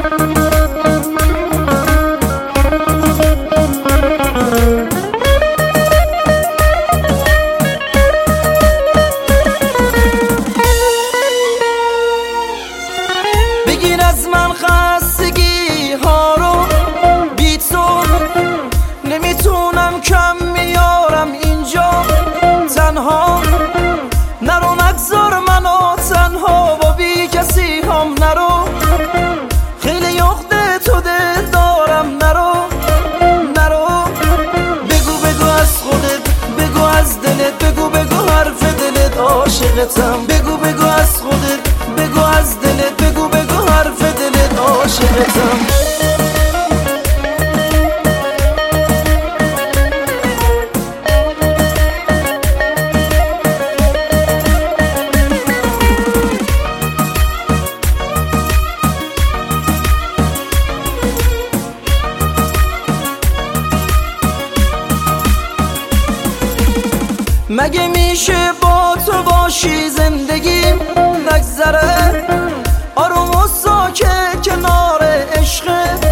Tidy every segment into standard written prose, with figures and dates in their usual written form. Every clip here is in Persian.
بگیر از من خستگی ها رو، بی تو نمیتونم کم میارم اینجا تنها. نرو نگذار منو تنها با بی کسی هم نرو، خیلی یخته تو دل دارم نرو نرو. بگو از خودت، بگو از دلت، بگو حرف دلت عاشقتم. بگو از خودت، بگو از دلت، بگو حرف دلت عاشقتم. مگه میشه با تو باشی زندگیم نگذره آروم و ساکت کنار عشق؟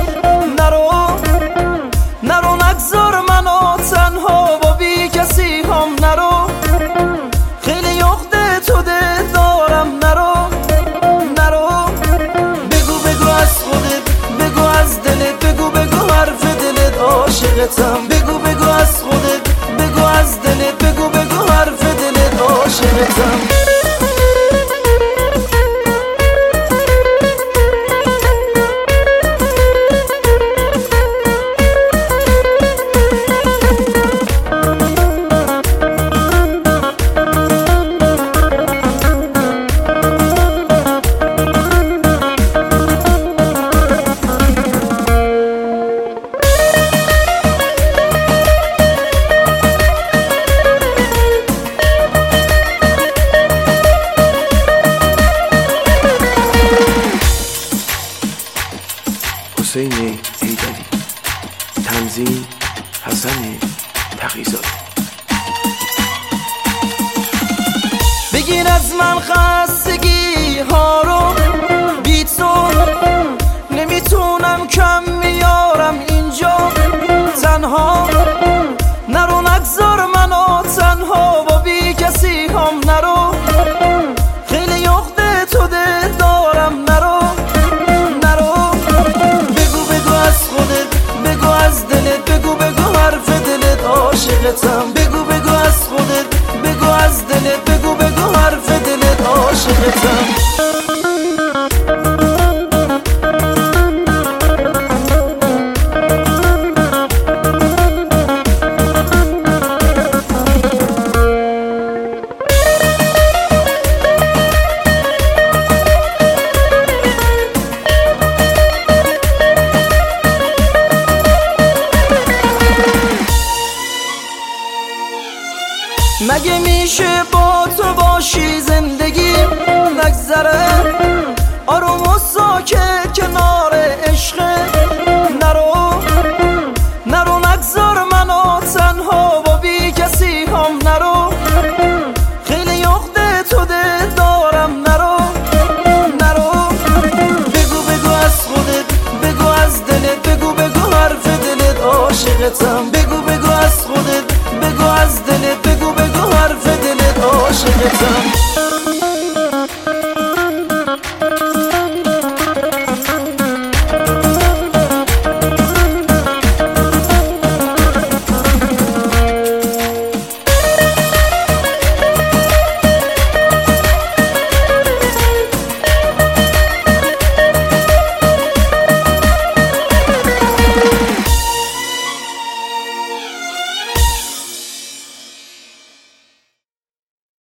نرو نگذار منو تنها با بی کسی هم نرو، خیلی یخته تو دل دارم نرو. بگو از خودت، بگو از دلت، بگو حرف دلت عاشقتم. بگو از خودت، بگو از دلت، بگو حرف دلت عاشقتم. حسین ایدری، تنظیم حسن تقی‌زاده. بگیر از من خستگی ها رو، بی تو نمیتونم کم میارم اینجا تنها. نرو نگذار منو تنها با بی کسی هم نرو، خیلی یخته تو دل دارم نرو. بگو از خودت، بگو از دلت، بگو حرف دلت عاشقتم. بگو از خودت، بگو از دلت، بگو حرف دلت عاشقتم. مگه میشه با تو باشی زندگیم نگذره آروم و ساکت کنار عشق؟ نرو نگذار منو تنها با بی کسی هم نرو، خیلی یخته تو دل دارم نرو. بگو از خودت، بگو از دلت، بگو حرف دلت عاشقتم. بگو از خودت، بگو از دلت، بگو حرف دلت عاشقتم.